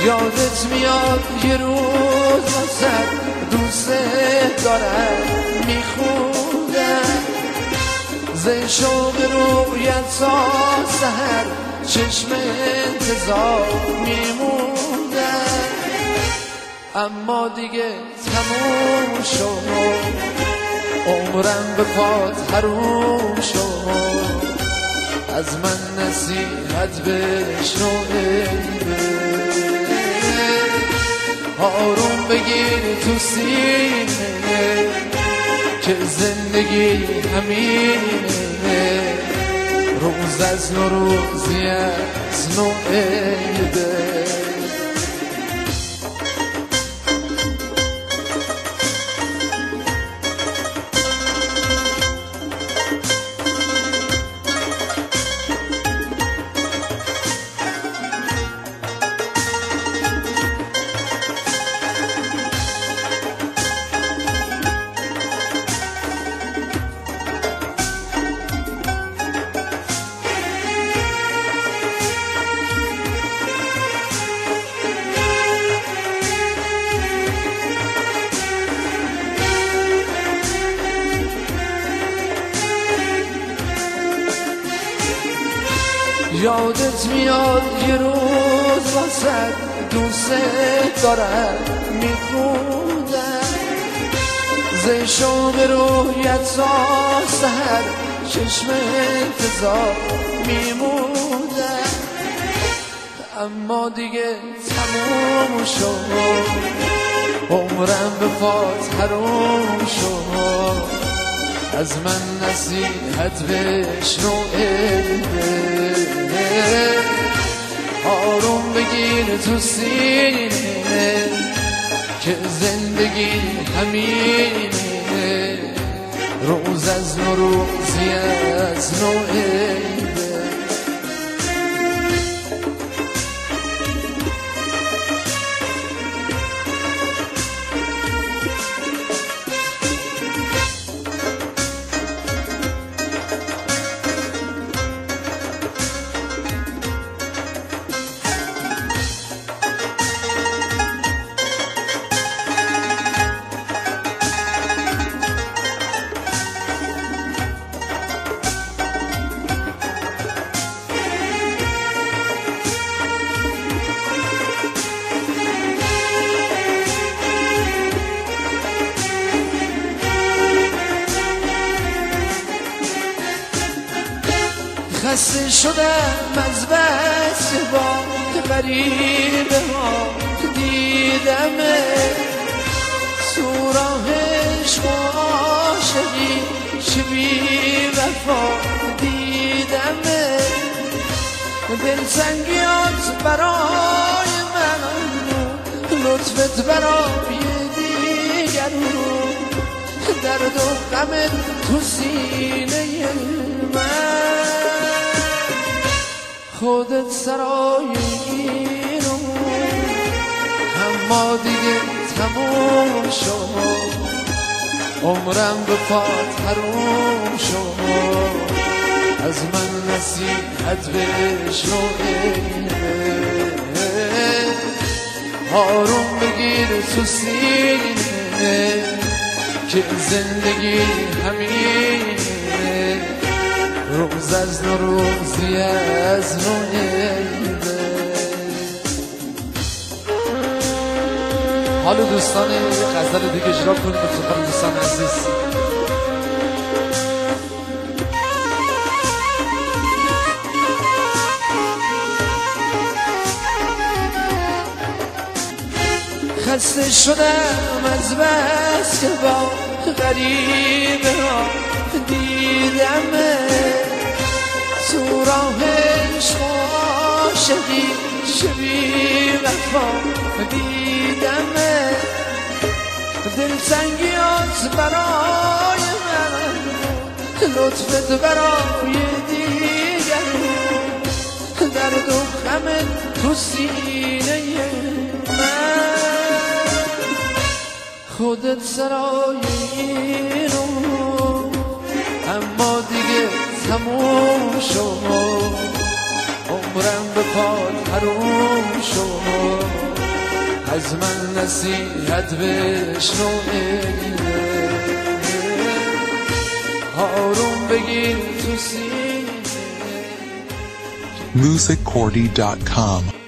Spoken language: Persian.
یادت میاد یه روز واسه دوست دارم میخوندم زی شوق رویت تا سحر چشم انتظار میموندم اما دیگه تموم شد عمرم به پات حروم شد از من نصیحت بشنو آروم بگیر تو سینه که زندگی همینه روز از نو روزی از نو عیده یادت میاد یه روز واسه دوست دارم میخوندم زی شوق رویت تا سحر چشم انتظار میموندم اما دیگه تموم شد عمرم به پات حروم شد از من نصیحت بشنو آروم بگیر تو سینه که زندگی همینه روز از نو روزی از نو عیده خسته شدم از بس با غریبه ها دیدم سوراخ عشق و عاشقی چه بی وفا دیدم دلتنگیات برای من لطفت برای دیگرون درد و غمت تو سینه من خودت سرای اینو اما دیگه تموم شد عمرم به پات حروم شد از من نصیحت بشنو آروم بگیر تو سینه که زندگی همینه روز از نو روزی از نو عیده حالا دوستان یه غزل دیگه اجرا کنیم به دوستان عزیز خسته شدم از بس که با غریبه ها دیدم سوراخ عشق و عاشقی چه بی وفا دیدم دلتنگیات برای من لطفت برای دیگرون درد و غمت تو سینه من خودت سرای اینو اما دیگه تموم شد عمرم به پات حروم شد از من نصیحت بشنو آروم بگیر تو سینه musiccordy.com